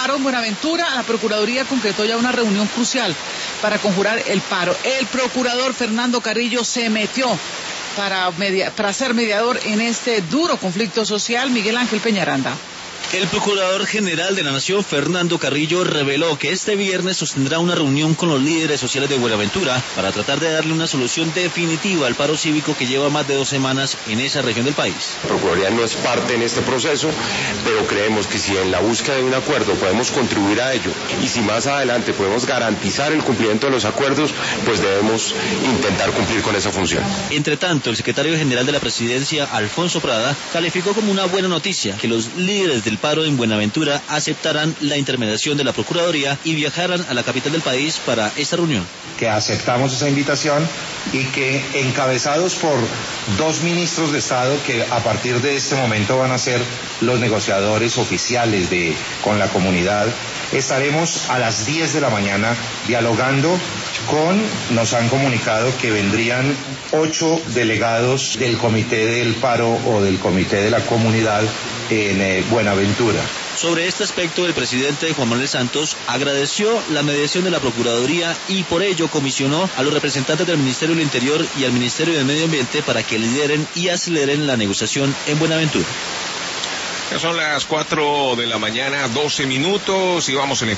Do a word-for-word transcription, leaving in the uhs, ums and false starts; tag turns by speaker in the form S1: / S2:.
S1: paro en Buenaventura, la Procuraduría concretó ya una reunión crucial para conjurar el paro. El procurador Fernando Carrillo se metió para, media, para ser mediador en este duro conflicto social. Miguel Ángel Peñaranda.
S2: El Procurador General de la Nación, Fernando Carrillo, reveló que este viernes sostendrá una reunión con los líderes sociales de Buenaventura para tratar de darle una solución definitiva al paro cívico que lleva más de dos semanas en esa región del país.
S3: La Procuraduría no es parte en este proceso, pero creemos que si en la búsqueda de un acuerdo podemos contribuir a ello y si más adelante podemos garantizar el cumplimiento de los acuerdos, pues debemos intentar cumplir con esa función.
S2: Entre tanto, el secretario general de la Presidencia, Alfonso Prada, calificó como una buena noticia que los líderes del paro en Buenaventura aceptarán la intermediación de la Procuraduría y viajarán a la capital del país para esta reunión.
S4: Que aceptamos esa invitación y que encabezados por dos ministros de Estado que a partir de este momento van a ser los negociadores oficiales de, con la comunidad, estaremos a las diez de la mañana dialogando con, nos han comunicado que vendrían ocho delegados del Comité del Paro o del Comité de la Comunidad en eh, Buenaventura.
S2: Sobre este aspecto, el presidente Juan Manuel Santos agradeció la mediación de la Procuraduría y por ello comisionó a los representantes del Ministerio del Interior y al Ministerio del Medio Ambiente para que lideren y aceleren la negociación en Buenaventura.
S5: Ya son las cuatro de la mañana, doce minutos, y vamos en